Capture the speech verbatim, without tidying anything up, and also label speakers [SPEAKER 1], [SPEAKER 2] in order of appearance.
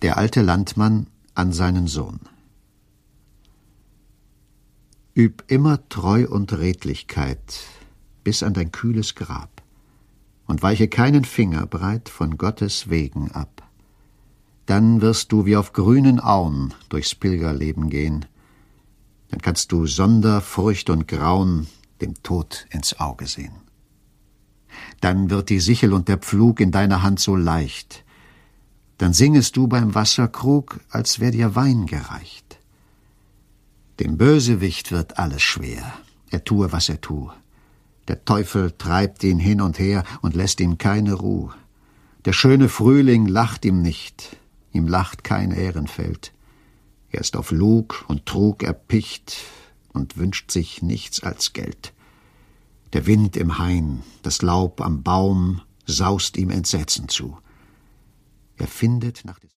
[SPEAKER 1] Der alte Landmann an seinen Sohn. Üb immer Treu und Redlichkeit bis an dein kühles Grab und weiche keinen Finger breit von Gottes Wegen ab. Dann wirst du wie auf grünen Auen durchs Pilgerleben gehen. Dann kannst du Sonder, Furcht und Grauen dem Tod ins Auge sehen. Dann wird die Sichel und der Pflug in deiner Hand so leicht. Dann singest du beim Wasserkrug, als wär dir Wein gereicht. Dem Bösewicht wird alles schwer, er tue, was er tue. Der Teufel treibt ihn hin und her und lässt ihm keine Ruh. Der schöne Frühling lacht ihm nicht, ihm lacht kein Ehrenfeld. Er ist auf Lug und Trug erpicht und wünscht sich nichts als Geld. Der Wind im Hain, das Laub am Baum saust ihm Entsetzen zu. Er findet nach des